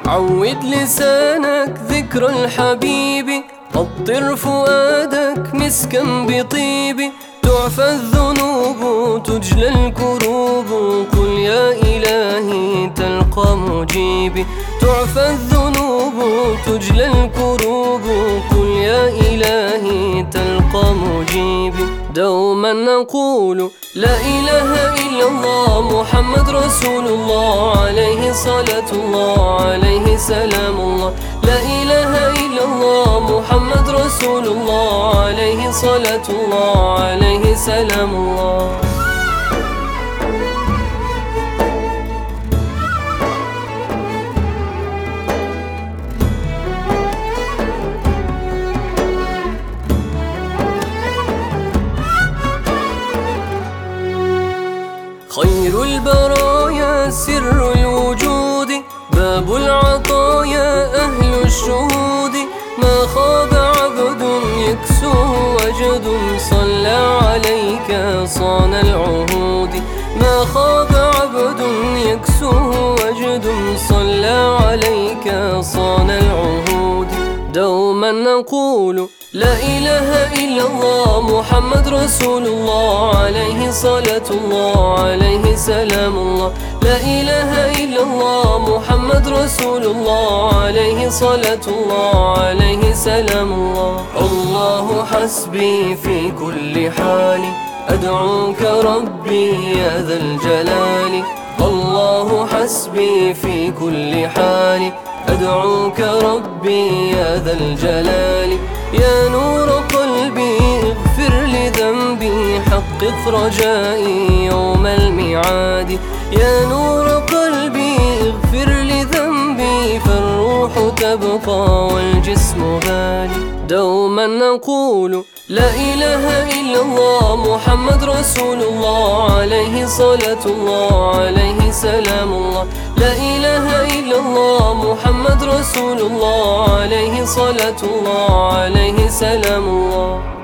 عود لسانك ذكر الحبيب، أطر فؤادك مسكا بطيب، تعفى الذنوب تجلى الكروب، قل يا إلهي تلقى مجيبي. تعفى الذنوب تجلى الكروب، قل يا إلهي تلقى مجيبي. دوما نقول لا إله إلا الله محمد رسول الله، عليه صلاة الله عليه سلام الله. لا إله إلا الله محمد رسول الله، عليه صلاة الله عليه سلام الله. خير البرايا سر الوجود، باب العطايا أهل الشهود، ما خاب عبد يكسوه وجد، صلى عليك صان العهود. ما خاب عبد يكسوه وجد، صلى عليك صان العهود. دوما نقول لا إله إلا الله محمد رسول الله، عليه صلاة الله عليه سلام الله. لا إله إلا الله محمد رسول الله، عليه صلاة الله عليه سلام الله. الله حسبي في كل حال، أدعوك ربي يا ذا الجلال. الله حسبي في كل حال، أدعوك ربي يا ذا الجلال. يا نور قلبي اغفر لذنبي، حقق رجائي يوم الميعاد. يا نور قلبي اغفر لذنبي، فالروح تبقى والجسم غالي. دوما نقول لا إله إلا الله محمد رسول الله، عليه صلاة الله عليه سلام الله. لا إله إلا الله محمد رسول الله، عليه صلاة الله عليه سلام الله.